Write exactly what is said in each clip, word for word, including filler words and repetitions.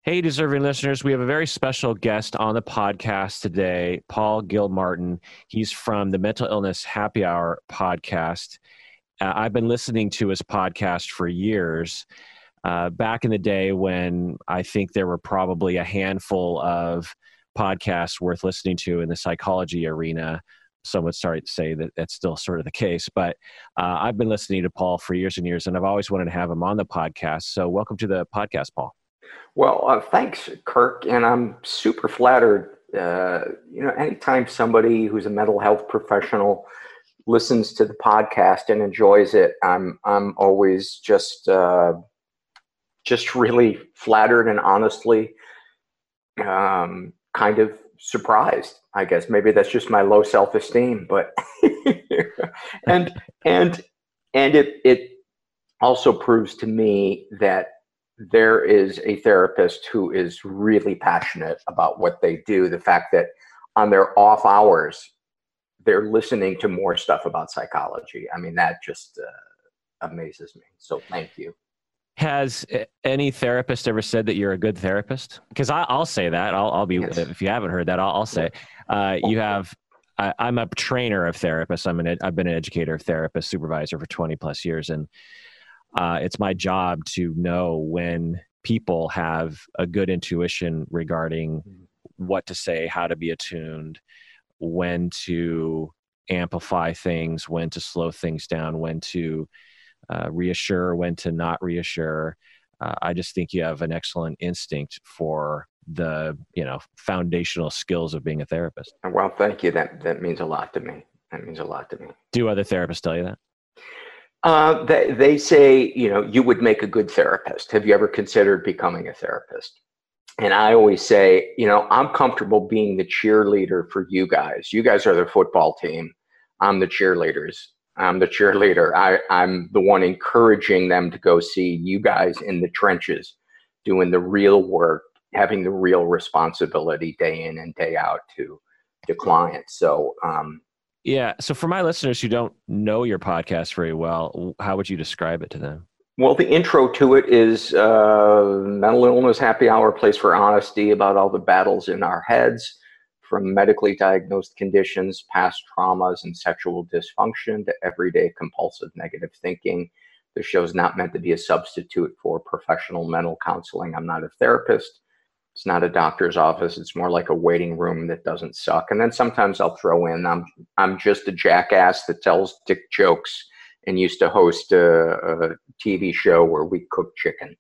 Hey, deserving listeners, we have a very special guest on the podcast today, Paul Gilmartin. He's from the Mental Illness Happy Hour podcast. Uh, I've been listening to his podcast for years. Uh, back in the day when I think there were probably a handful of podcasts worth listening to in the psychology arena. Some would start to say that that's still sort of the case. But uh, I've been listening to Paul for years and years, and I've always wanted to have him on the podcast. So welcome to the podcast, Paul. Well, uh, thanks, Kirk, and I'm super flattered. Uh, you know, anytime somebody who's a mental health professional listens to the podcast and enjoys it, I'm I'm always just uh, just really flattered and honestly um, kind of surprised. I guess maybe that's just my low self-esteem, but and and and it it also proves to me that there is a therapist who is really passionate about what they do. The fact that on their off hours, they're listening to more stuff about psychology. I mean, that just uh, amazes me. So thank you. Has any therapist ever said that you're a good therapist? Because I'll say that. I'll, I'll be, yes. If you haven't heard that, I'll, I'll say uh, you have, I, I'm a trainer of therapists. I'm an, I've been an educator of therapists, supervisor for twenty plus years. And Uh, it's my job to know when people have a good intuition regarding what to say, how to be attuned, when to amplify things, when to slow things down, when to uh, reassure, when to not reassure. Uh, I just think you have an excellent instinct for the, you know, foundational skills of being a therapist. Well, thank you. That that means a lot to me. That means a lot to me. Do other therapists tell you that? Uh, they, they say, you know, you would make a good therapist. Have you ever considered becoming a therapist? And I always say, you know, I'm comfortable being the cheerleader for you guys. You guys are the football team. I'm the cheerleaders. I'm the cheerleader. I, I'm the one encouraging them to go see you guys in the trenches, doing the real work, having the real responsibility day in and day out to, to clients. So, um, Yeah. So for my listeners who don't know your podcast very well, how would you describe it to them? Well, the intro to it is uh, Mental Illness Happy Hour, a place for honesty about all the battles in our heads, from medically diagnosed conditions, past traumas, and sexual dysfunction to everyday compulsive negative thinking. The show's not meant to be a substitute for professional mental counseling. I'm not a therapist. It's not a doctor's office. It's more like a waiting room that doesn't suck. And then sometimes I'll throw in, I'm I'm just a jackass that tells dick jokes and used to host a, a T V show where we cook chicken.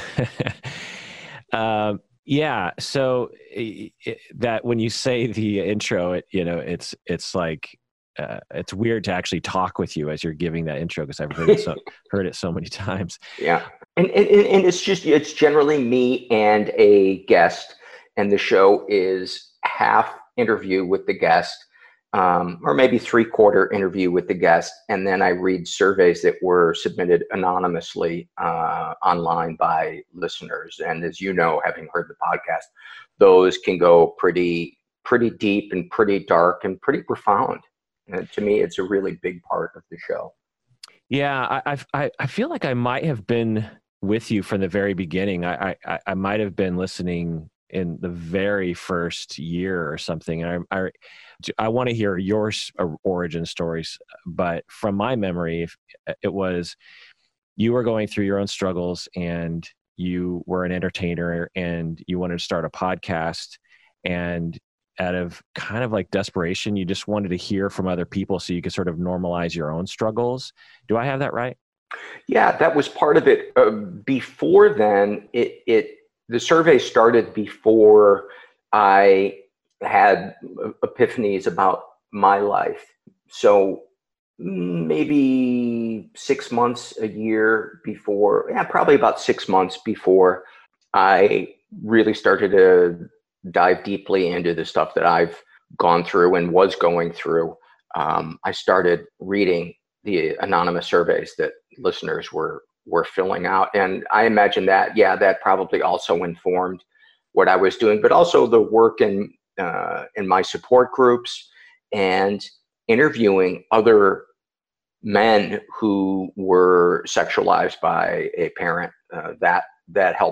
um, yeah. So it, that when you say the intro, it you know it's it's like uh, it's weird to actually talk with you as you're giving that intro because I've heard it so heard it so many times. Yeah. And, and and it's just, it's generally me and a guest, and the show is half interview with the guest, um, or maybe three quarter interview with the guest. And then I read surveys that were submitted anonymously uh, online by listeners. And as you know, having heard the podcast, those can go pretty, pretty deep and pretty dark and pretty profound. And to me, it's a really big part of the show. Yeah, I I I feel like I might have been with you from the very beginning. I I, I might have been listening in the very first year or something. And I I, I want to hear your origin stories, but from my memory, it was you were going through your own struggles, and you were an entertainer, and you wanted to start a podcast, and out of kind of like desperation, you just wanted to hear from other people so you could sort of normalize your own struggles. Do I have that right? Yeah, that was part of it. Uh, before then, it, it the survey started before I had epiphanies about my life. So maybe six months, a year before, yeah, probably about six months before I really started to dive deeply into the stuff that I've gone through and was going through. Um, I started reading the anonymous surveys that listeners were were filling out, and I imagine that, yeah, that probably also informed what I was doing, but also the work in uh, in my support groups and interviewing other men who were sexualized by a parent. Uh, that that helped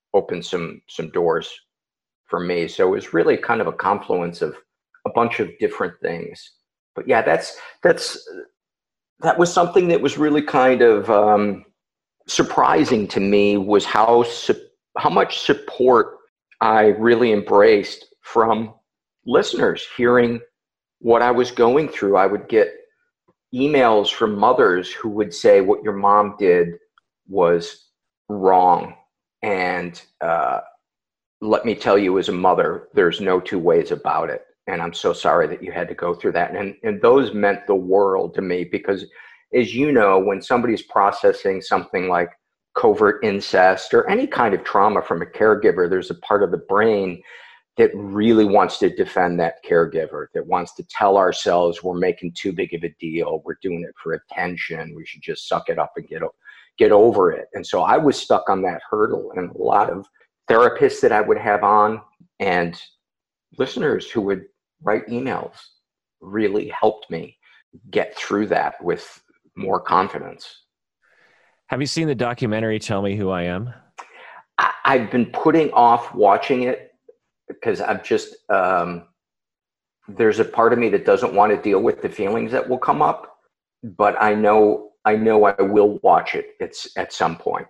opened some some doors for me. So it was really kind of a confluence of a bunch of different things. But yeah, that's that's that was something that was really kind of um, surprising to me, was how su- how much support I really embraced from listeners hearing what I was going through. I would get emails from mothers who would say, what your mom did was wrong. And uh, let me tell you, as a mother, there's no two ways about it. And I'm so sorry that you had to go through that. And, and those meant the world to me, because as you know, when somebody's processing something like covert incest or any kind of trauma from a caregiver, there's a part of the brain that really wants to defend that caregiver, that wants to tell ourselves we're making too big of a deal, we're doing it for attention, we should just suck it up and get, get over it. And so I was stuck on that hurdle, and a lot of therapists that I would have on and listeners who would write emails really helped me get through that with more confidence. Have you seen the documentary Tell Me Who I Am? I, I've been putting off watching it because I'm just, um, there's a part of me that doesn't want to deal with the feelings that will come up, but I know, I know I will watch it. It's at some point.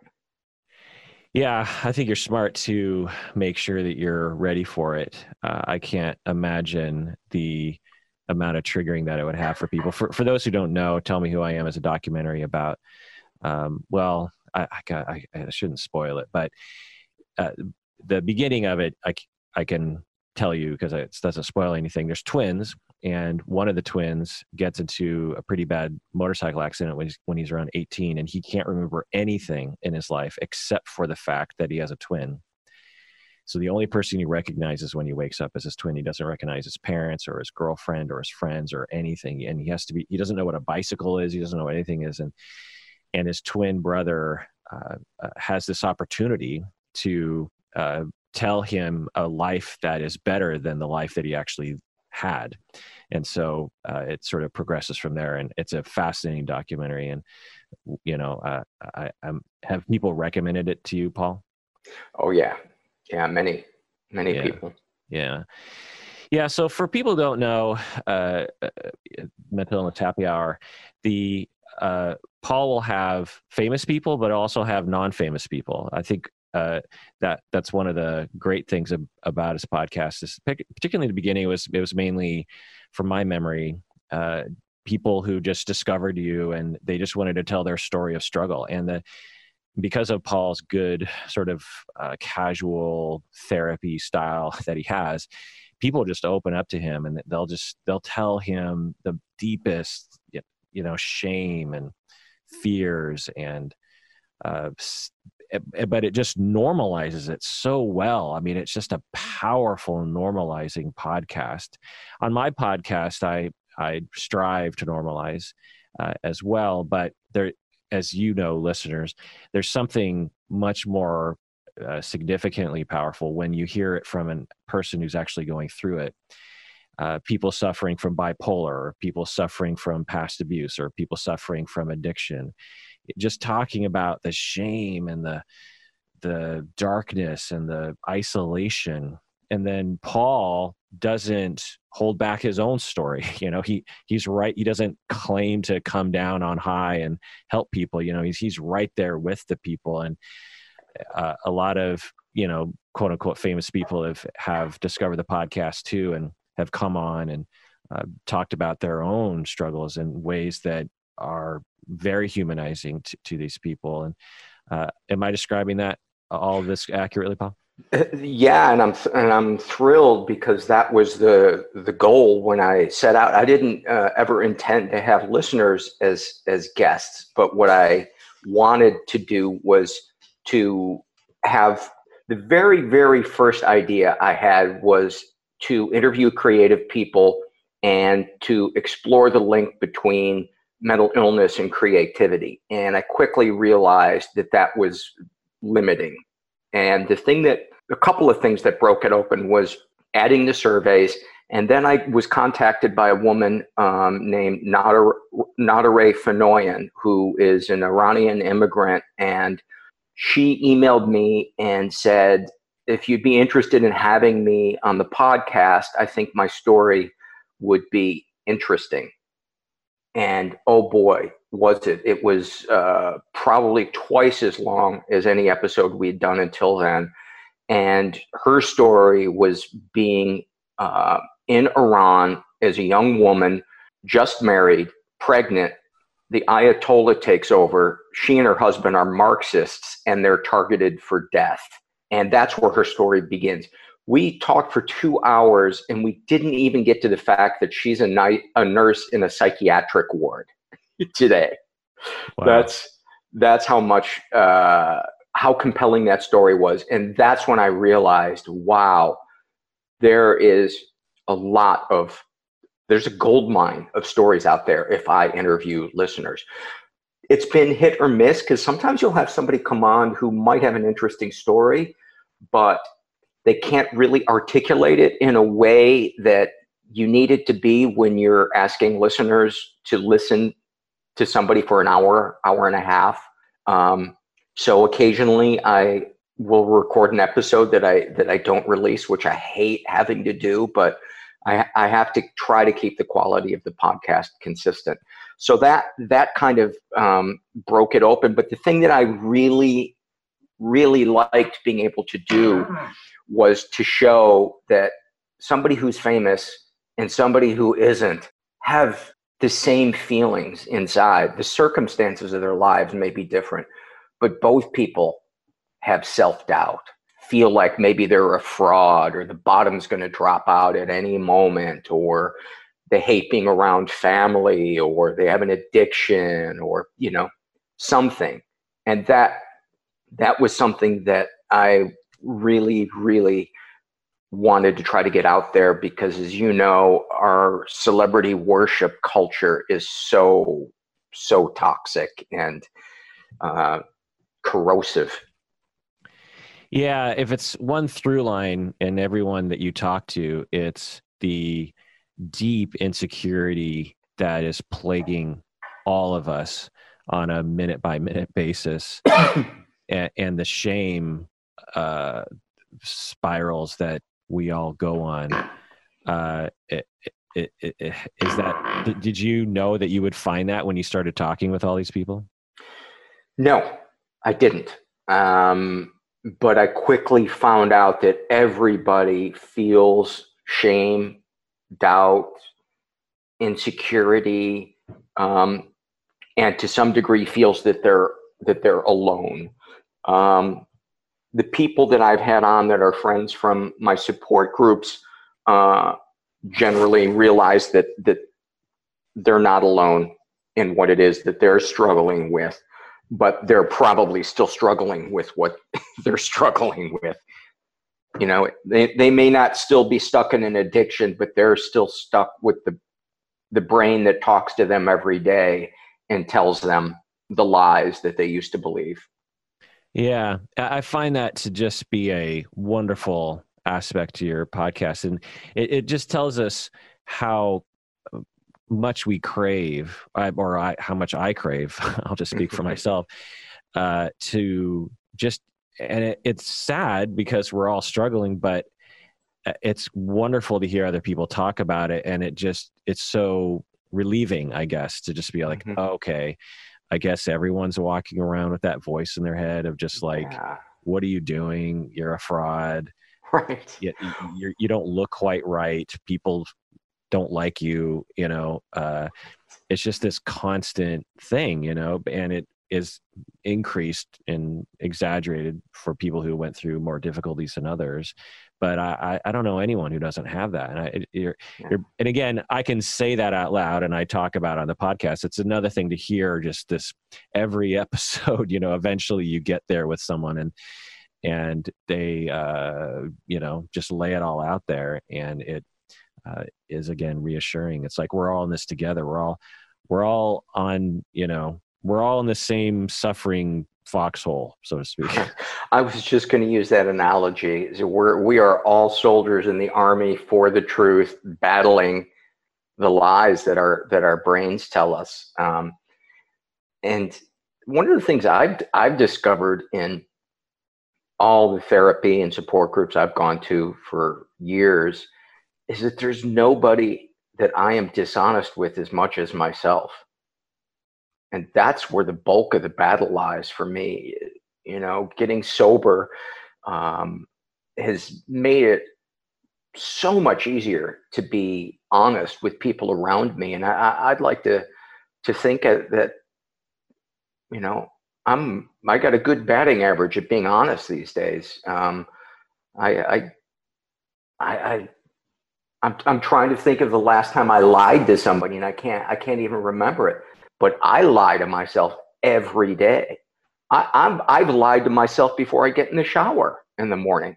Yeah, I think you're smart to make sure that you're ready for it. Uh, I can't imagine the amount of triggering that it would have for people. For for those who don't know, Tell Me Who I Am is a documentary about, um, well, I, I, I shouldn't spoil it, but uh, the beginning of it, I, I can tell you because it doesn't spoil anything. There's twins, and one of the twins gets into a pretty bad motorcycle accident when he's, when he's around eighteen, and he can't remember anything in his life except for the fact that he has a twin. So the only person he recognizes when he wakes up is his twin. He doesn't recognize his parents or his girlfriend or his friends or anything. And he has to be, he doesn't know what a bicycle is. He doesn't know what anything is. And, and his twin brother uh, uh, has this opportunity to uh, tell him a life that is better than the life that he actually had. And so uh, it sort of progresses from there. And it's a fascinating documentary. And, you know, uh, I, I'm, have people recommended it to you, Paul? Oh, yeah. Yeah, many, many yeah. people. Yeah. Yeah. So for people who don't know, uh, uh, Mental Illness Happy Hour, the uh, Paul will have famous people, but also have non-famous people. I think uh, that that's one of the great things ab- about his podcast. Is particularly in the beginning, it was it was mainly, from my memory, uh, people who just discovered you and they just wanted to tell their story of struggle. And the because of Paul's good sort of uh, casual therapy style that he has, people just open up to him and they'll just, they'll tell him the deepest, you know, shame and fears and, uh, but it just normalizes it so well. I mean, it's just a powerful normalizing podcast. On my podcast, I, I strive to normalize uh, as well, but there, as you know, listeners, there's something much more uh, significantly powerful when you hear it from a person who's actually going through it. Uh, people suffering from bipolar, or people suffering from past abuse, or people suffering from addiction. Just talking about the shame and the the darkness and the isolation. And then Paul doesn't hold back his own story. You know, he he's right. He doesn't claim to come down on high and help people. You know, he's he's right there with the people. And uh, a lot of, you know, quote unquote famous people have have discovered the podcast too, and have come on and uh, talked about their own struggles in ways that are very humanizing to, to these people. And uh, am I describing that all of this accurately, Paul? Yeah, and I'm and I'm thrilled because that was the the goal when I set out. I didn't uh, ever intend to have listeners as as guests, but what I wanted to do was to have the very very first idea I had was to interview creative people and to explore the link between mental illness and creativity. And I quickly realized that that was limiting. And the thing that, a couple of things that broke it open was adding the surveys. And then I was contacted by a woman um, named Nadare Fenoyan, who is an Iranian immigrant. And she emailed me and said, if you'd be interested in having me on the podcast, I think my story would be interesting. And oh boy, was it. It was uh, probably twice as long as any episode we'd done until then. And her story was being uh, in Iran as a young woman, just married, pregnant. The Ayatollah takes over. She and her husband are Marxists, and they're targeted for death. And that's where her story begins. We talked for two hours, and we didn't even get to the fact that she's a, night, a nurse in a psychiatric ward today. Wow. That's that's how much, uh, how compelling that story was. And that's when I realized, wow, there is a lot of, there's a gold mine of stories out there if I interview listeners. It's been hit or miss, because sometimes you'll have somebody come on who might have an interesting story, but they can't really articulate it in a way that you need it to be when you're asking listeners to listen to somebody for an hour, hour and a half. Um, so occasionally I will record an episode that I that I don't release, which I hate having to do, but I, I have to try to keep the quality of the podcast consistent. So that that kind of um, broke it open. But the thing that I really, really liked being able to do was to show that somebody who's famous and somebody who isn't have the same feelings inside. The circumstances of their lives may be different, but both people have self-doubt, feel like maybe they're a fraud, or the bottom's going to drop out at any moment, or they hate being around family, or they have an addiction, or, you know, something. And that, that was something that I really, really wanted to try to get out there, because, as you know, our celebrity worship culture is so, so toxic and uh, corrosive. Yeah, if it's one through line in everyone that you talk to, it's the deep insecurity that is plaguing all of us on a minute by minute basis, and, and the shame uh, spirals that we all go on. Uh, it, it, it, it, is that, did you know that you would find that when you started talking with all these people? No, I didn't. Um, but I quickly found out that everybody feels shame, doubt, insecurity, um, and to some degree feels that they're that they're alone. Um, the people that I've had on that are friends from my support groups uh, generally realize that that they're not alone in what it is that they're struggling with, but they're probably still struggling with what they're struggling with. You know, they, they may not still be stuck in an addiction, but they're still stuck with the the brain that talks to them every day and tells them the lies that they used to believe. Yeah, I find that to just be a wonderful aspect to your podcast. And it, it just tells us how much we crave, or I, how much I crave, I'll just speak for myself, uh, to just, and it, it's sad because we're all struggling, but it's wonderful to hear other people talk about it. And it just, it's so relieving, I guess, to just be like, mm-hmm. oh, okay, I guess everyone's walking around with that voice in their head of just like, yeah. What are you doing? You're a fraud. Right. You, you, you don't look quite right. People don't like you, you know, uh, it's just this constant thing, you know, and it is increased and exaggerated for people who went through more difficulties than others. But I, I don't know anyone who doesn't have that. And I, you're, yeah. you're, and again, I can say that out loud and I talk about it on the podcast. It's another thing to hear just this every episode, you know, eventually you get there with someone and, and they, uh, you know, just lay it all out there. And it uh, is, again, reassuring. It's like, we're all in this together. We're all, we're all on, you know, we're all in the same suffering foxhole, so to speak. I was just going to use that analogy. So we're, we are all soldiers in the army for the truth, battling the lies that our, that our brains tell us. Um, and one of the things I've, I've discovered in all the therapy and support groups I've gone to for years is that there's nobody that I am dishonest with as much as myself. And that's where the bulk of the battle lies for me. You know, getting sober um, has made it so much easier to be honest with people around me. And I, I'd like to, to think that, you know, I'm, I got a good batting average at being honest these days. Um, I, I, I, I, I'm, I'm trying to think of the last time I lied to somebody, and I can't, I can't even remember it, but I lie to myself every day. I, I'm, I've lied to myself before I get in the shower in the morning.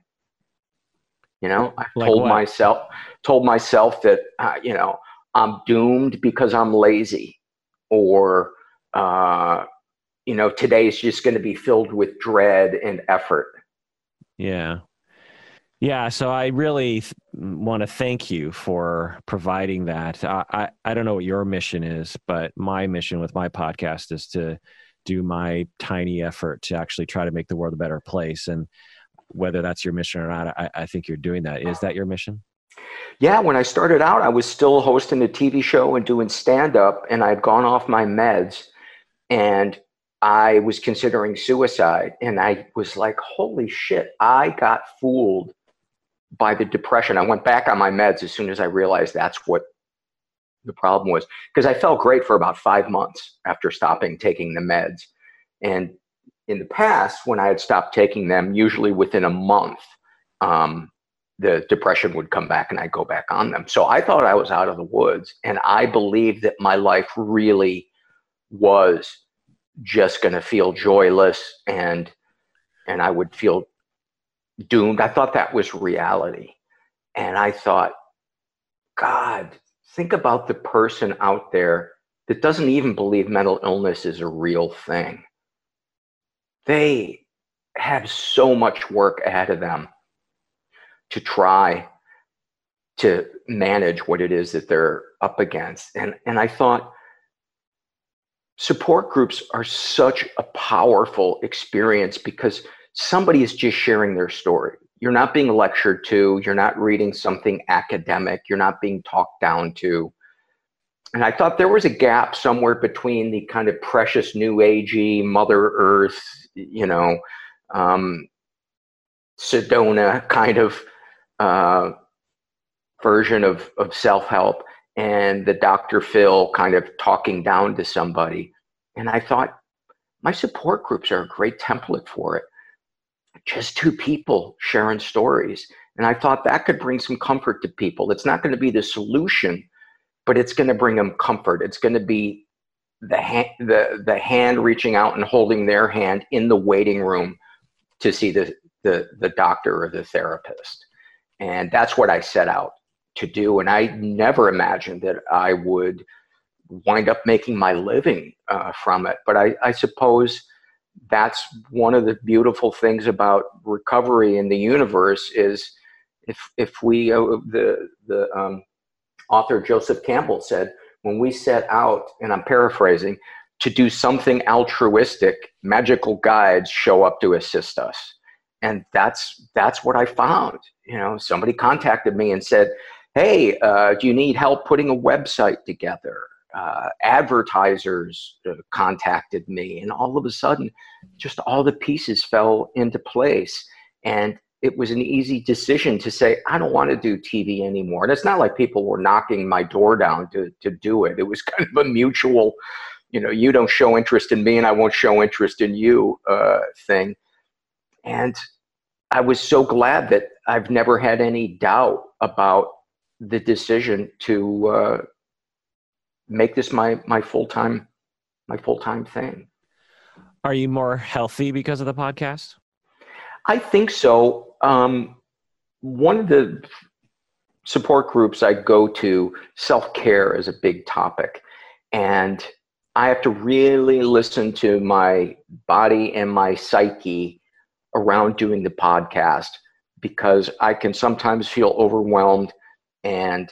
You know, I like told what? myself, told myself that, uh, you know, I'm doomed because I'm lazy, or, uh, you know, today is just going to be filled with dread and effort. Yeah. Yeah. So I really th- want to thank you for providing that. I, I, I don't know what your mission is, but my mission with my podcast is to do my tiny effort to actually try to make the world a better place. And whether that's your mission or not, I, I think you're doing that. Is that your mission? Yeah. When I started out, I was still hosting a T V show and doing stand-up, and I'd gone off my meds, and I was considering suicide. And I was like, holy shit, I got fooled by the depression. I went back on my meds as soon as I realized that's what the problem was, because I felt great for about five months after stopping taking the meds. And in the past, when I had stopped taking them, usually within a month, um, the depression would come back and I'd go back on them. So I thought I was out of the woods, and I believed that my life really was just going to feel joyless, and and I would feel doomed. I thought that was reality. And I thought, God, think about the person out there that doesn't even believe mental illness is a real thing. They have so much work ahead of them to try to manage what it is that they're up against. And and I thought, support groups are such a powerful experience because somebody is just sharing their story. You're not being lectured to. You're not reading something academic. You're not being talked down to. And I thought there was a gap somewhere between the kind of precious new agey Mother Earth, you know, um, Sedona kind of uh, version of, of self-help, and the Doctor Phil kind of talking down to somebody. And I thought, my support groups are a great template for it. Just two people sharing stories. And I thought that could bring some comfort to people. It's not going to be the solution, but it's going to bring them comfort. It's going to be the hand, the, the hand reaching out and holding their hand in the waiting room to see the, the, the doctor or the therapist. And that's what I set out to do. And I never imagined that I would wind up making my living uh, from it. But I, I suppose that's one of the beautiful things about recovery in the universe is if if we, uh, the, the um, author Joseph Campbell said, when we set out, and I'm paraphrasing, to do something altruistic, magical guides show up to assist us. And that's that's what I found. You know, somebody contacted me and said, hey, uh, do you need help putting a website together? Uh, advertisers uh, contacted me, and all of a sudden, just all the pieces fell into place. And it was an easy decision to say, I don't want to do T V anymore. And it's not like people were knocking my door down to, to do it. It was kind of a mutual, you know, you don't show interest in me and I won't show interest in you uh, thing. And I was so glad that I've never had any doubt about the decision to uh, make this my my full-time my full-time thing. Are you more healthy because of the podcast? I think so. Um, one of the support groups I go to, self-care is a big topic. And I have to really listen to my body and my psyche around doing the podcast, because I can sometimes feel overwhelmed and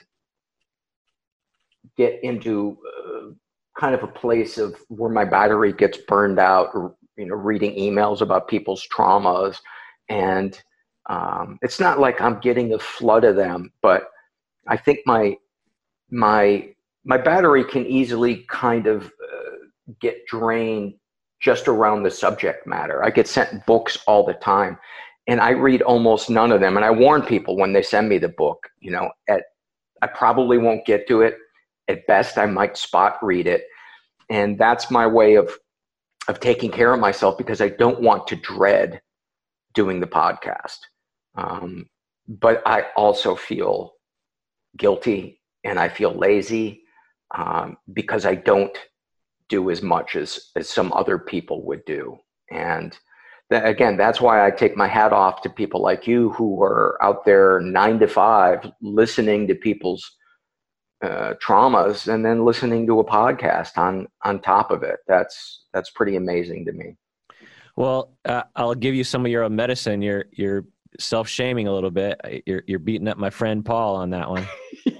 get into uh, kind of a place of where my battery gets burned out, or, you know, reading emails about people's traumas. And um, it's not like I'm getting a flood of them, but I think my my my battery can easily kind of uh, get drained just around the subject matter. I get sent books all the time, and I read almost none of them. And I warn people when they send me the book, you know, at I probably won't get to it. At best, I might spot read it. And that's my way of of taking care of myself, because I don't want to dread doing the podcast. Um, but I also feel guilty and I feel lazy um, because I don't do as much as, as some other people would do. And that, again, that's why I take my hat off to people like you who are out there nine to five listening to people's uh, traumas and then listening to a podcast on, on top of it. That's, that's pretty amazing to me. Well, uh, I'll give you some of your own medicine. You're, you're self-shaming a little bit. You're, you're beating up my friend Paul on that one.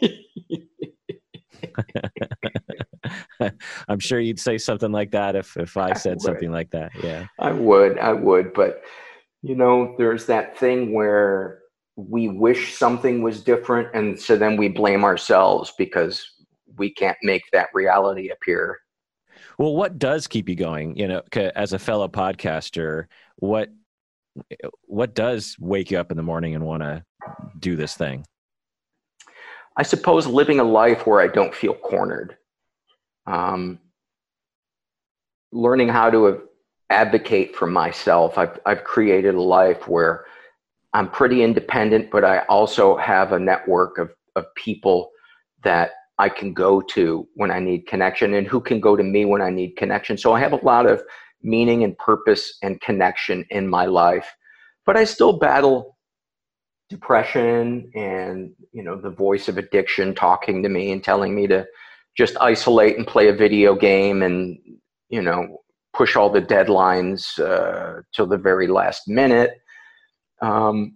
I'm sure you'd say something like that if, if I said I something like that. Yeah, I would, I would. But, you know, there's that thing where we wish something was different. And so then we blame ourselves because we can't make that reality appear. Well, what does keep you going? You know, as a fellow podcaster, what, what does wake you up in the morning and want to do this thing? I suppose living a life where I don't feel cornered. Um, learning how to advocate for myself. I've, I've created a life where I'm pretty independent, but I also have a network of, of people that I can go to when I need connection and who can go to me when I need connection. So I have a lot of meaning and purpose and connection in my life, but I still battle depression and, you know, the voice of addiction talking to me and telling me to just isolate and play a video game and, you know, push all the deadlines uh, till the very last minute. Um,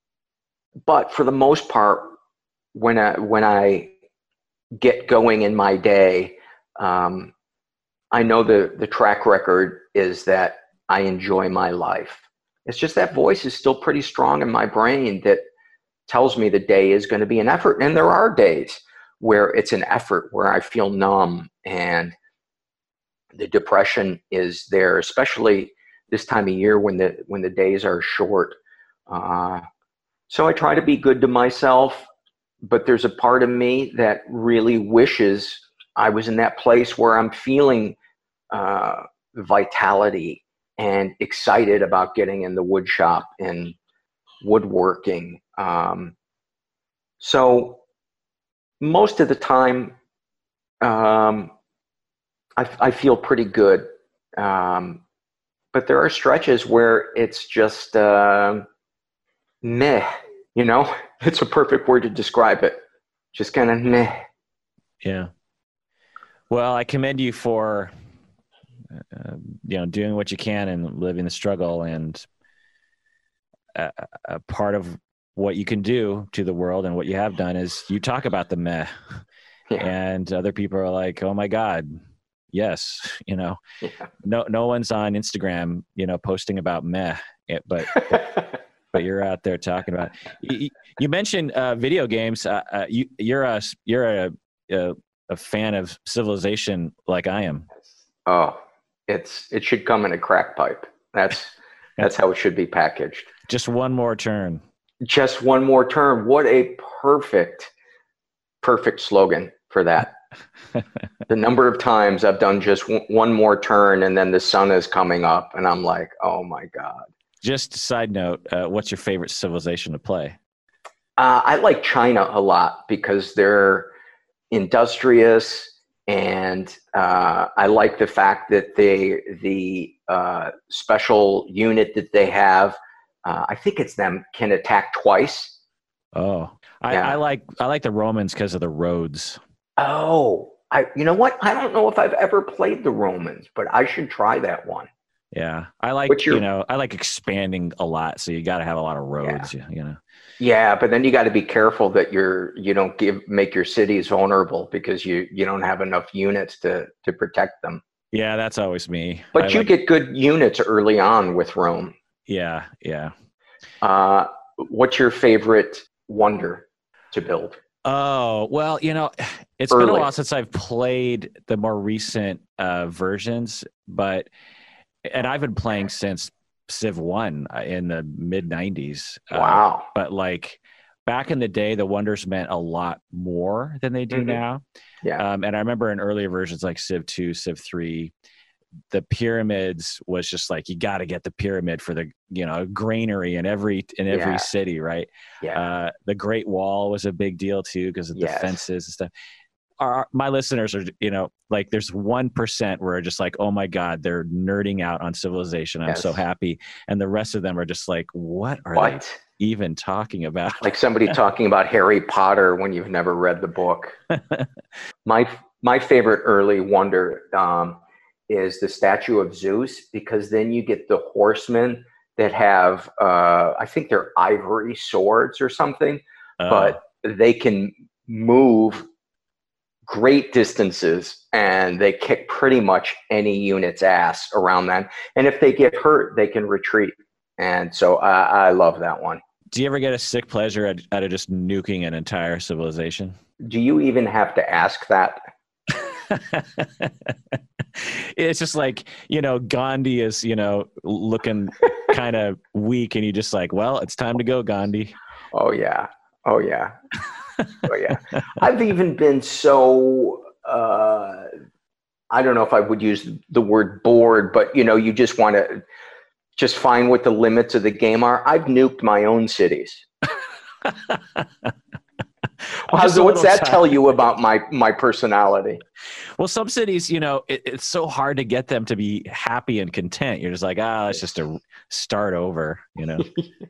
but for the most part, when I, when I get going in my day, um, I know the, the track record is that I enjoy my life. It's just that voice is still pretty strong in my brain that tells me the day is going to be an effort. And there are days where it's an effort, where I feel numb and the depression is there, especially this time of year when the, when the days are short. Uh, so I try to be good to myself, but there's a part of me that really wishes I was in that place where I'm feeling uh, vitality and excited about getting in the wood shop and woodworking. Um, so most of the time, um, I, I feel pretty good. Um, but there are stretches where it's just uh, meh, you know, it's a perfect word to describe it. Just kind of meh. Yeah. Well, I commend you for, uh, you know, doing what you can and living the struggle. And a, a part of what you can do to the world and what you have done is you talk about the meh. Yeah. And other people are like, oh my God, yes. You know, yeah. no, no one's on Instagram, you know, posting about meh, but, but, but you're out there talking about it. You, you mentioned uh, video games. Uh, uh, you, you're a, you're a, a, a fan of Civilization like I am. Oh, it's, it should come in a crack pipe. That's, that's how it should be packaged. Just one more turn. Just one more turn. What a perfect, perfect slogan for that. The number of times I've done just w- one more turn and then the sun is coming up and I'm like, oh my God. Just a side note, uh, what's your favorite Civilization to play? Uh, I like China a lot because they're industrious, and uh, I like the fact that they, the uh, special unit that they have, uh, I think it's them, can attack twice. Oh, I, yeah. I like I like the Romans because of the roads. Oh, I you know what? I don't know if I've ever played the Romans, but I should try that one. Yeah, I like you know I like expanding a lot, so you got to have a lot of roads. Yeah. You, you know. Yeah, but then you got to be careful that you're you don't give make your cities vulnerable because you you don't have enough units to to protect them. Yeah, that's always me. But I you like, get good units early on with Rome. Yeah, yeah. Uh, what's your favorite wonder to build? Oh, well, you know, it's Early. been a while since I've played the more recent uh, versions, but, and I've been playing since Civ one in the mid nineties. Wow. Uh, but like back in the day, the wonders meant a lot more than they do Mm-hmm. now. Yeah. Um, and I remember in earlier versions like Civ two, Civ three, the pyramids was just like, you got to get the pyramid for the, you know, granary in every, in every Yeah. city. Right. Yeah. Uh, the Great Wall was a big deal too, because of Yes. the fences and stuff. Our, my listeners are, you know, like there's one percent where are just like, oh my God, they're nerding out on Civilization. I'm Yes. so happy. And the rest of them are just like, what are What? they even talking about? Like somebody talking about Harry Potter when you've never read the book. my, my favorite early wonder, um, is the statue of Zeus, because then you get the horsemen that have, uh, I think they're ivory swords or something, Uh, but they can move great distances and they kick pretty much any unit's ass around them. And if they get hurt, they can retreat. And so I, I love that one. do you ever get a sick pleasure out, out of just nuking an entire civilization? Do you even have to ask that? It's just like, you know, Gandhi is, you know, looking kind of weak and you just like, well, it's time to go, Gandhi. Oh yeah. Oh yeah. Oh yeah. I've even been so, uh, I don't know if I would use the word bored, but you know, you just want to just find what the limits of the game are. I've nuked my own cities. Well, so what's that tell you about my my personality? Well, some cities, you know, it, it's so hard to get them to be happy and content. You're just like, ah, it's just a start over, you know.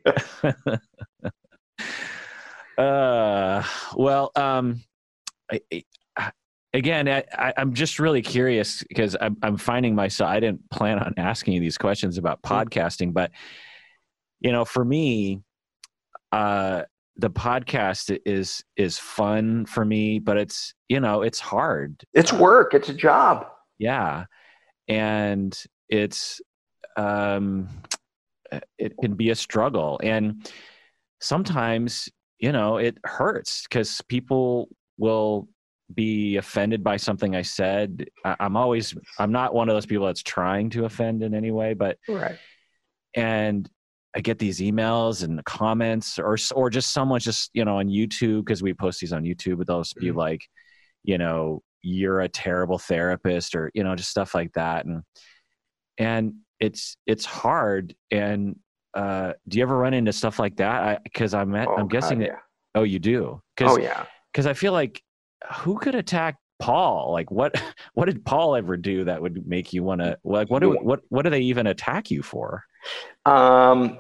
uh, well, um, I, I, again, I, I, I'm just really curious because I'm, I'm finding myself. I didn't plan on asking you these questions about podcasting, but you know, for me, uh. the podcast is is fun for me, but it's, you know, it's hard. It's work. It's a job. Yeah. And it's um it can be a struggle. And sometimes, you know, it hurts because people will be offended by something I said. I, I'm always I'm not one of those people that's trying to offend in any way, but right. And I get these emails and comments, or or just someone just, you know, on YouTube, because we post these on YouTube, but they'll just be mm-hmm. like, you know, you're a terrible therapist, or, you know, just stuff like that. And and it's it's hard. And uh, do you ever run into stuff like that? Because I'm at, oh, I'm guessing God, that. Yeah. Oh, you do. Oh yeah. Because I feel like who could attack Paul? Like what what did Paul ever do that would make you want to like what do what what do they even attack you for? Um,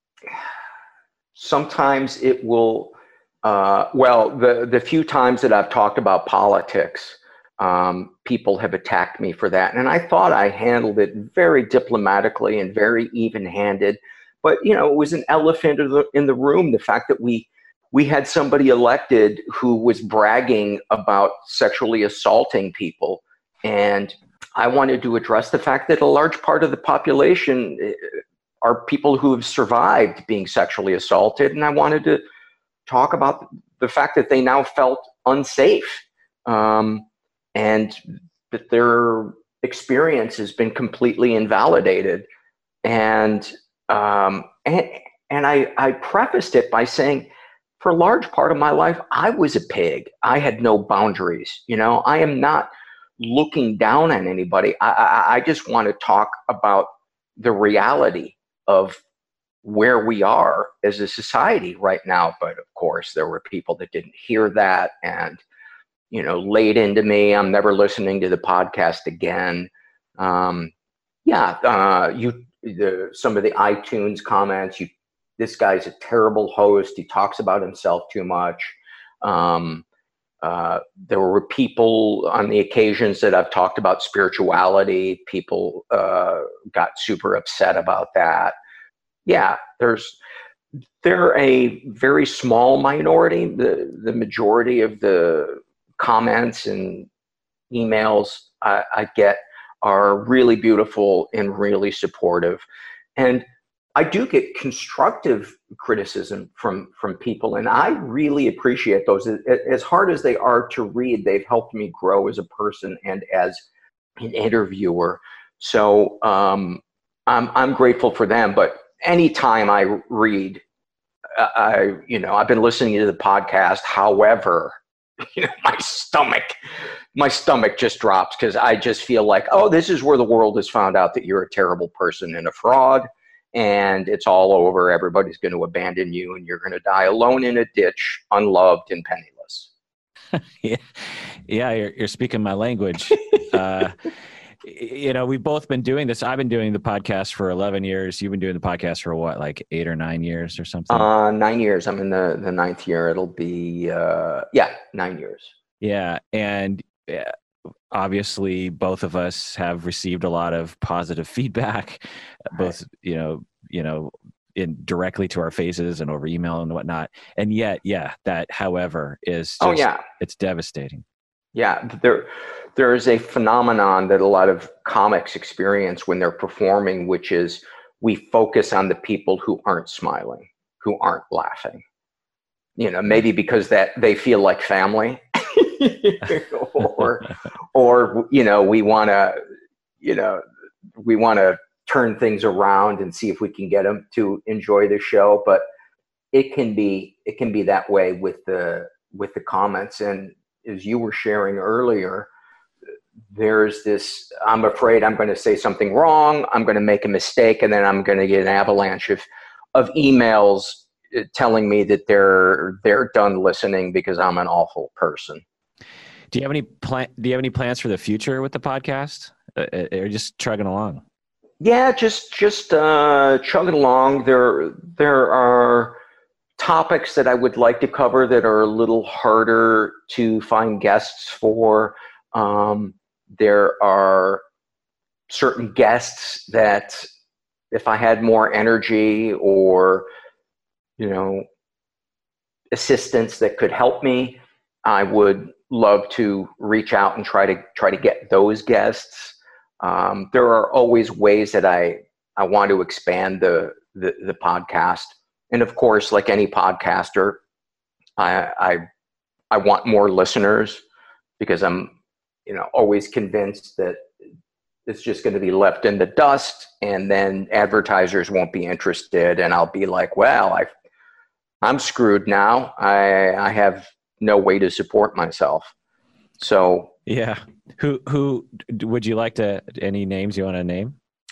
sometimes it will, uh, well, the, the few times that I've talked about politics, um, people have attacked me for that. And I thought I handled it very diplomatically and very even-handed, but you know, it was an elephant in the, in the room. The fact that we, we had somebody elected who was bragging about sexually assaulting people. And I wanted to address the fact that a large part of the population are people who have survived being sexually assaulted. And I wanted to talk about the fact that they now felt unsafe, um, and that their experience has been completely invalidated. And, um, and, and I, I prefaced it by saying, for a large part of my life, I was a pig. I had no boundaries. You know, I am not looking down on anybody. I, I, I just want to talk about the reality of where we are as a society right now. But of course, there were people that didn't hear that and, you know, laid into me. I'm never listening to the podcast again. Um, yeah, uh, you, the, some of the iTunes comments, you, this guy's a terrible host. He talks about himself too much. Um, uh, there were people on the occasions that I've talked about spirituality. People uh, got super upset about that. Yeah, there's they're a very small minority. The the majority of the comments and emails I, I get are really beautiful and really supportive. And I do get constructive criticism from from people, and I really appreciate those. As hard as they are to read, they've helped me grow as a person and as an interviewer. So um, I'm I'm grateful for them. But anytime I read, I you know I've been listening to the podcast. However, you know my stomach, my stomach just drops because I just feel like, oh, this is where the world has found out that you're a terrible person and a fraud. And it's all over. Everybody's going to abandon you, and you're going to die alone in a ditch, unloved and penniless. yeah, yeah, you're you're speaking my language. uh, you know, we've both been doing this. I've been doing the podcast for eleven years. You've been doing the podcast for what, like eight or nine years or something? Uh, nine years. I'm in the the ninth year. It'll be uh, yeah, nine years. Yeah, and. Yeah. Obviously, both of us have received a lot of positive feedback, both, you know, you know, in directly to our faces and over email and whatnot. And yet, yeah, that, however, is just, oh yeah, it's devastating. Yeah, there, there is a phenomenon that a lot of comics experience when they're performing, which is we focus on the people who aren't smiling, who aren't laughing. You know, maybe because that they feel like family. or, or, you know, we want to, you know, we want to turn things around and see if we can get them to enjoy the show. But it can be, it can be that way with the, with the comments. And as you were sharing earlier, there's this, I'm afraid I'm going to say something wrong. I'm going to make a mistake. And then I'm going to get an avalanche of, of emails telling me that they're, they're done listening because I'm an awful person. Do you have any plan? Do you have any plans for the future with the podcast, uh, or just trugging along? Yeah, just just uh, chugging along. There there are topics that I would like to cover that are a little harder to find guests for. Um, there are certain guests that, if I had more energy or, you know, assistance that could help me, I would love to reach out and try to try to get those guests. Um, there are always ways that I, I want to expand the, the, the podcast. And of course, like any podcaster, I, I, I want more listeners because I'm, you know, always convinced that it's just going to be left in the dust and then advertisers won't be interested. And I'll be like, well, I, I'm screwed now. I, I have no way to support myself. So yeah, who who would you like to? Any names you want to name?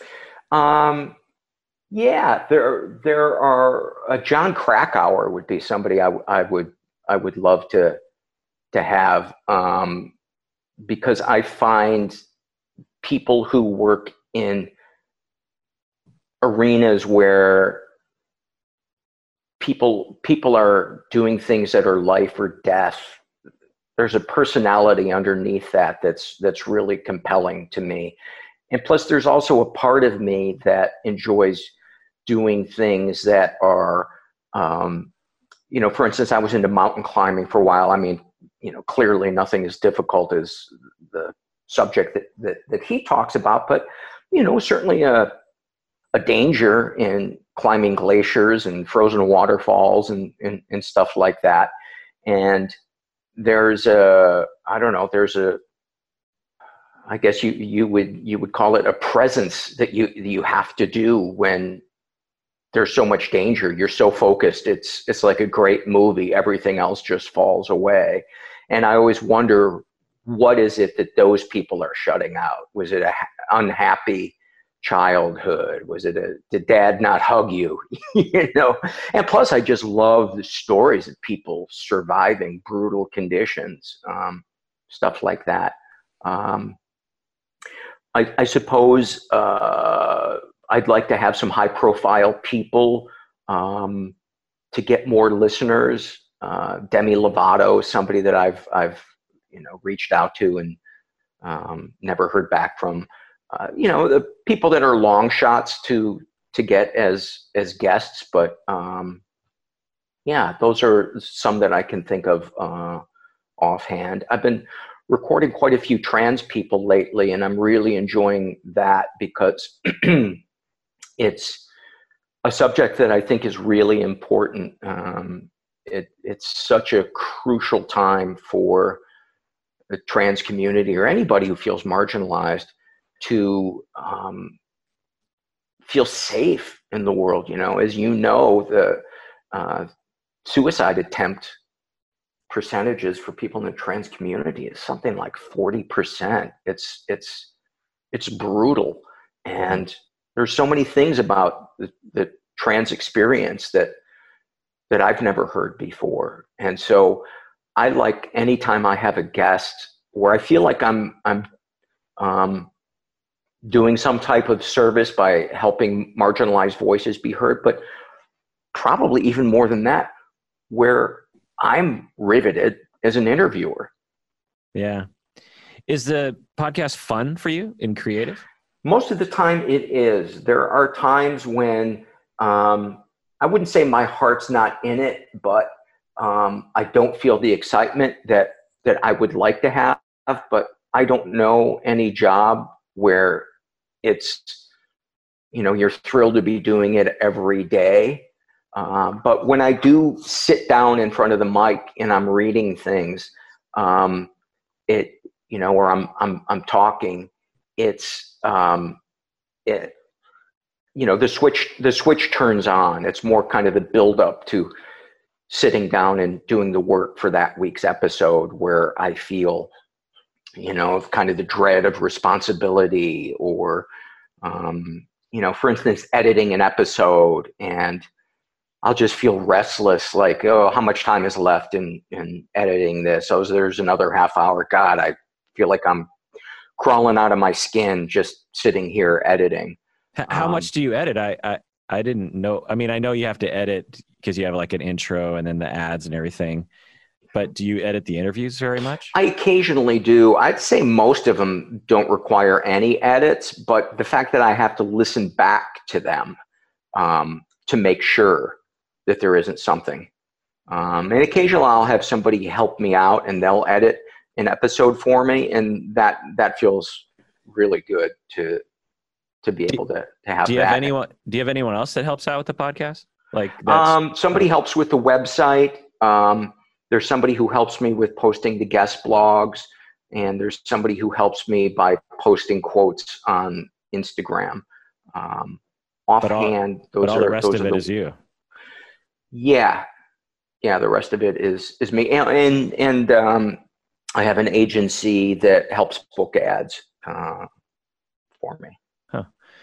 Um, yeah, there there are. Uh, John Krakauer would be somebody I, I would I would love to to have um, because I find people who work in arenas where people people are doing things that are life or death. There's a personality underneath that that's that's really compelling to me. And plus there's also a part of me that enjoys doing things that are um, you know, for instance, I was into mountain climbing for a while. I mean, you know, clearly nothing as difficult as the subject that that, that he talks about, but you know, certainly a a danger in climbing glaciers and frozen waterfalls and, and, and stuff like that. And there's a, I don't know, there's a, I guess you, you would, you would call it a presence that you, you have to do when there's so much danger. You're so focused. It's, it's like a great movie. Everything else just falls away. And I always wonder, what is it that those people are shutting out? Was it a unhappy childhood? Was it a, did dad not hug you? You know? And plus I just love the stories of people surviving brutal conditions, um, stuff like that. Um, I, I suppose uh, I'd like to have some high profile people um, to get more listeners. Uh, Demi Lovato, somebody that I've, I've, you know, reached out to and um, never heard back from. Uh, you know, the people that are long shots to to get as as guests, but um, yeah, those are some that I can think of uh, offhand. I've been recording quite a few trans people lately, and I'm really enjoying that because it's a subject that I think is really important. Um, it, it's such a crucial time for the trans community or anybody who feels marginalized to um, feel safe in the world. You know, as you know, the uh, suicide attempt percentages for people in the trans community is something like forty percent. It's it's it's brutal, and there's so many things about the, the trans experience that that I've never heard before. And so I like anytime I have a guest where I feel like I'm I'm um, doing some type of service by helping marginalized voices be heard, but probably even more than that, where I'm riveted as an interviewer. Yeah. Is the podcast fun for you and creative? Most of the time it is. There are times when um, I wouldn't say my heart's not in it, but um, I don't feel the excitement that, that I would like to have, but I don't know any job where it's, you know, you're thrilled to be doing it every day. Um, but when I do sit down in front of the mic and I'm reading things, um, it, you know, or I'm, I'm, I'm talking, it's, um, it, you know, the switch, the switch turns on. It's more kind of the build up to sitting down and doing the work for that week's episode, where I feel, you know, kind of the dread of responsibility, or, um, you know, for instance, editing an episode, and I'll just feel restless, like, oh, how much time is left in, in editing this? Oh, there's another half hour. God, I feel like I'm crawling out of my skin just sitting here editing. How um, much do you edit? I, I, I didn't know. I mean, I know you have to edit because you have like an intro and then the ads and everything, but do you edit the interviews very much? I occasionally do. I'd say most of them don't require any edits, but the fact that I have to listen back to them um, to make sure that there isn't something. Um, and occasionally I'll have somebody help me out and they'll edit an episode for me. And that, that feels really good to, to be able to, to have that. Do you have anyone, do you have anyone else that helps out with the podcast? Like that's, um, somebody helps with the website. Um, there's somebody who helps me with posting the guest blogs, and there's somebody who helps me by posting quotes on Instagram. Um, offhand, but all, those but all are, the rest those of are it the, is you. Yeah. Yeah. The rest of it is, is me. And, and, and um, I have an agency that helps book ads uh, for me. Huh.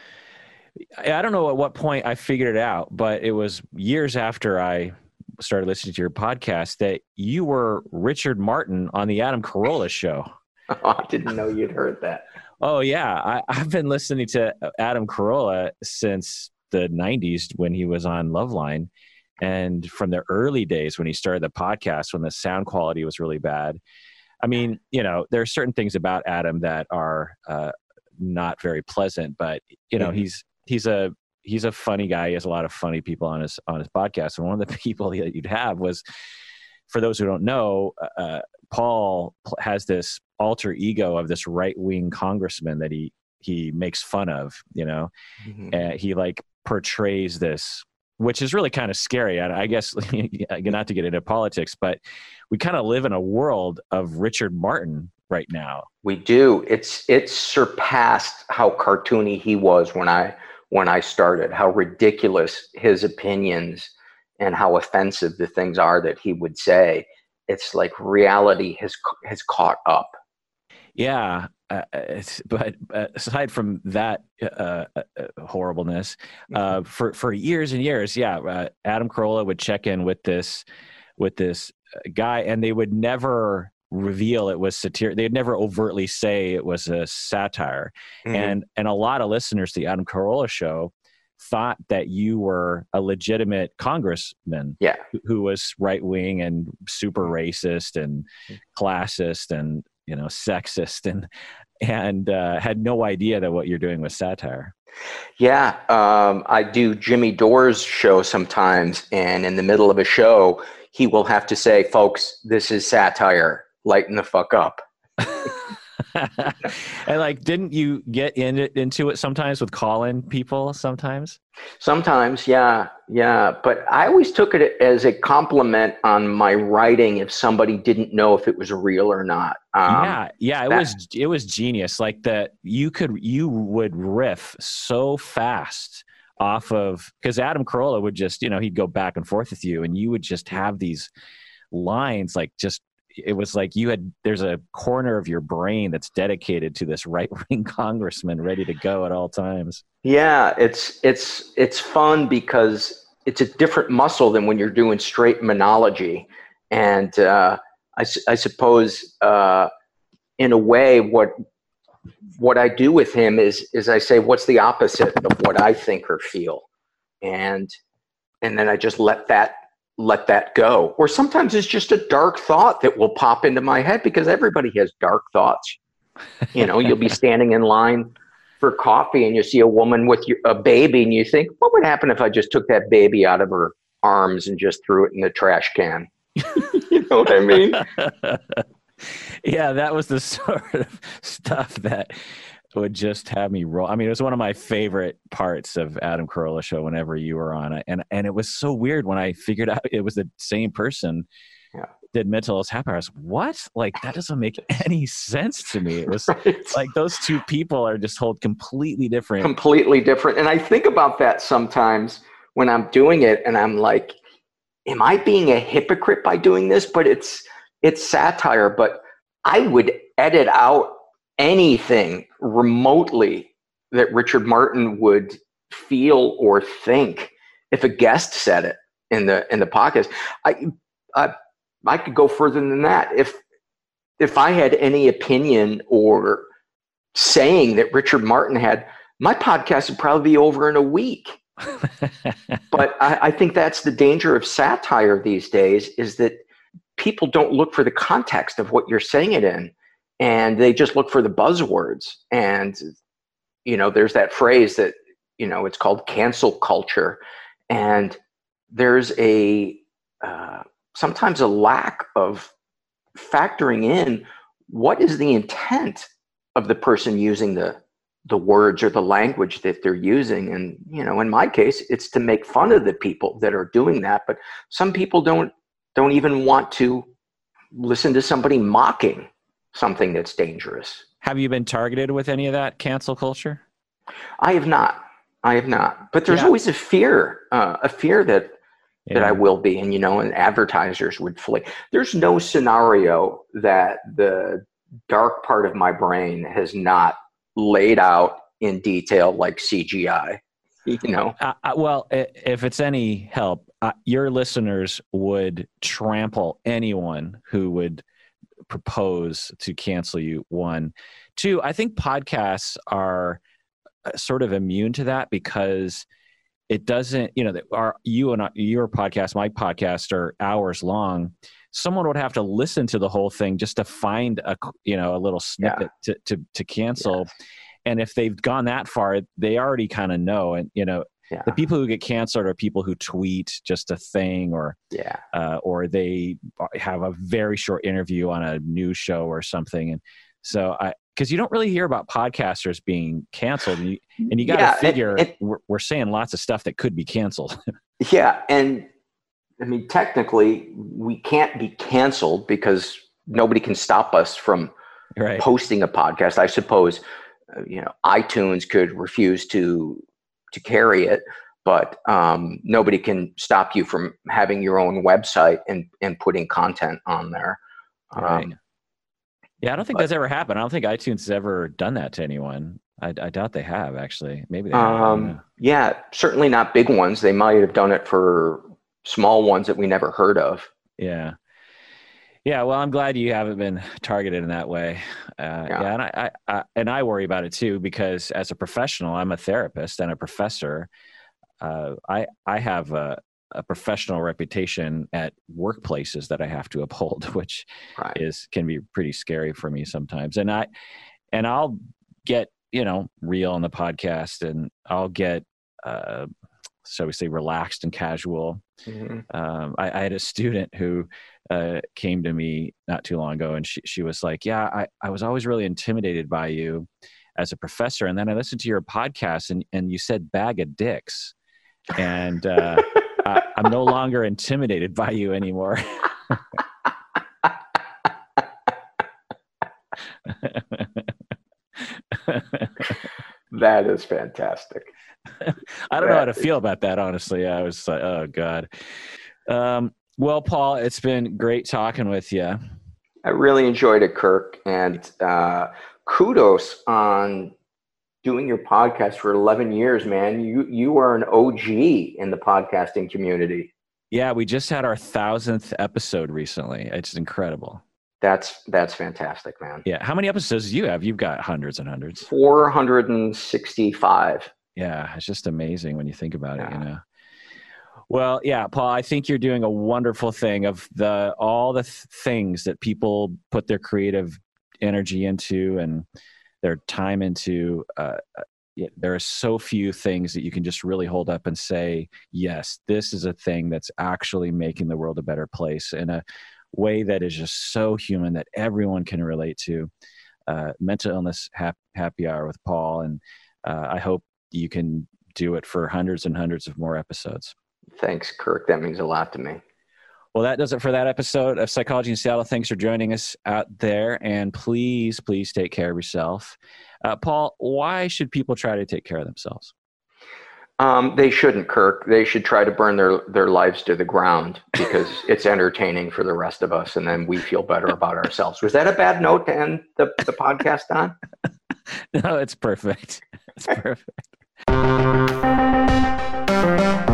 I don't know at what point I figured it out, but it was years after I started listening to your podcast that you were Richard Martin on the Adam Carolla show. Oh, I didn't know you'd heard that. Oh yeah. I, I've been listening to Adam Carolla since the nineties when he was on Loveline. And from the early days when he started the podcast, when the sound quality was really bad. I mean, you know, there are certain things about Adam that are uh, not very pleasant, but you know, mm-hmm. he's, he's a, he's a funny guy. He has a lot of funny people on his, on his podcast. And one of the people that you'd have was, for those who don't know, uh, Paul has this alter ego of this right-wing congressman that he, he makes fun of, you know, mm-hmm. uh, he like portrays this, which is really kind of scary. I, I guess not to get into politics, but we kind of live in a world of Richard Martin right now. We do. It's, it's surpassed how cartoony he was when I, when I started, how ridiculous his opinions and how offensive the things are that he would say. It's like reality has, has caught up. Yeah. Uh, but uh, aside from that uh, uh, horribleness, uh, for, for years and years, yeah, uh, Adam Carolla would check in with this, with this guy, and they would never reveal it was satire. They'd never overtly say it was a satire. Mm-hmm. And, and a lot of listeners to the Adam Carolla show thought that you were a legitimate congressman, yeah, who, who was right-wing and super racist and classist and, you know, sexist, and, and uh, had no idea that what you're doing was satire. Yeah. Um, I do Jimmy Dore's show sometimes, and in the middle of a show, he will have to say, folks, this is satire. Lighten the fuck up. And like, didn't you get in it, into it sometimes with calling people sometimes? Sometimes, yeah, yeah. But I always took it as a compliment on my writing if somebody didn't know if it was real or not. Um, Yeah, yeah, it that, was it was genius. Like that, you could you would riff so fast off of, because Adam Carolla would just, you know, he'd go back and forth with you, and you would just have these lines like just. It was like you had, there's a corner of your brain that's dedicated to this right-wing congressman ready to go at all times. yeah, it's it's it's fun because it's a different muscle than when you're doing straight monology, and uh, I, I suppose uh, in a way what what I do with him is is I say what's the opposite of what I think or feel, and and then I just let that let that go. Or sometimes it's just a dark thought that will pop into my head because everybody has dark thoughts. You know, you'll be standing in line for coffee and you see a woman with your, a baby and you think, what would happen if I just took that baby out of her arms and just threw it in the trash can? You know what I mean? Yeah, that was the sort of stuff that would just have me roll. I mean, it was one of my favorite parts of Adam Carolla show whenever you were on it. And and it was so weird when I figured out it was the same person yeah. did Mental Illness Happy Hour. I was, what? Like, that doesn't make any sense to me. It was right. Like those two people are just hold completely different. Completely different. And I think about that sometimes when I'm doing it and I'm like, am I being a hypocrite by doing this? But it's it's satire, but I would edit out anything remotely that Richard Martin would feel or think if a guest said it in the in the podcast. I I, I could go further than that. If if I had any opinion or saying that Richard Martin had, my podcast would probably be over in a week. But I, I think that's the danger of satire these days, is that people don't look for the context of what you're saying it in. And they just look for the buzzwords. And, you know, there's that phrase that, you know, it's called cancel culture. And there's a, uh, sometimes a lack of factoring in what is the intent of the person using the, the words or the language that they're using. And, you know, in my case, it's to make fun of the people that are doing that. But some people don't, don't even want to listen to somebody mocking something that's dangerous. Have you been targeted with any of that cancel culture? I have not. I have not. But there's yeah. always a fear, uh, a fear that yeah. that I will be, and you know, and advertisers would flee. There's no scenario that the dark part of my brain has not laid out in detail like C G I. You know. Uh, well, if it's any help, uh, your listeners would trample anyone who would propose to cancel you. One, two, I think podcasts are sort of immune to that because it doesn't, you know, our, you and I, your podcast, my podcast are hours long. Someone would have to listen to the whole thing just to find a, you know, a little snippet yeah. to, to, to cancel. Yes. And if they've gone that far, they already kind of know. And, you know, yeah. the people who get canceled are people who tweet just a thing, or yeah, uh, or they have a very short interview on a news show or something. And so I, because you don't really hear about podcasters being canceled, and you, and you got to yeah, figure and, and, we're, we're saying lots of stuff that could be canceled. Yeah, and I mean, technically, we can't be canceled because nobody can stop us from right. posting a podcast. I suppose, uh, you know, iTunes could refuse to. to carry it, but um, nobody can stop you from having your own website and, and putting content on there. Right. Um, yeah, I don't think but, that's ever happened. I don't think iTunes has ever done that to anyone. I, I doubt they have, actually. Maybe they have. Um, yeah, certainly not big ones. They might have done it for small ones that we never heard of. Yeah. Yeah, well, I'm glad you haven't been targeted in that way. Uh, yeah. yeah, and I, I, I and I worry about it too, because as a professional, I'm a therapist and a professor. Uh, I I have a, a professional reputation at workplaces that I have to uphold, which right. is can be pretty scary for me sometimes. And I and I'll get you know real on the podcast, and I'll get uh, shall we say, relaxed and casual. Mm-hmm. Um, I, I had a student who uh, came to me not too long ago, and she, she was like, yeah, I, I was always really intimidated by you as a professor. And then I listened to your podcast and, and you said bag of dicks. And uh, I, I'm no longer intimidated by you anymore. That is fantastic. I don't know how to feel about that, honestly. I was like, oh, God. Um, well, Paul, it's been great talking with you. I really enjoyed it, Kirk. And uh, kudos on doing your podcast for eleven years, man. You you are an O G in the podcasting community. Yeah, we just had our thousandth episode recently. It's incredible. That's that's fantastic, man. Yeah. How many episodes do you have? You've got hundreds and hundreds. four hundred sixty-five. Yeah, it's just amazing when you think about it, Yeah. you know. Well, yeah, Paul, I think you're doing a wonderful thing of the all the th- things that people put their creative energy into and their time into. Uh, yeah, there are so few things that you can just really hold up and say, yes, this is a thing that's actually making the world a better place in a way that is just so human that everyone can relate to. Uh, mental illness hap- happy hour with Paul, and uh, I hope you can do it for hundreds and hundreds of more episodes. Thanks, Kirk. That means a lot to me. Well, that does it for that episode of Psychology in Seattle. Thanks for joining us out there, and please, please take care of yourself. Uh, Paul, why should people try to take care of themselves? Um, they shouldn't, Kirk. They should try to burn their, their lives to the ground because it's entertaining for the rest of us, and then we feel better about ourselves. Was that a bad note to end the, the podcast on? No, it's perfect. It's perfect.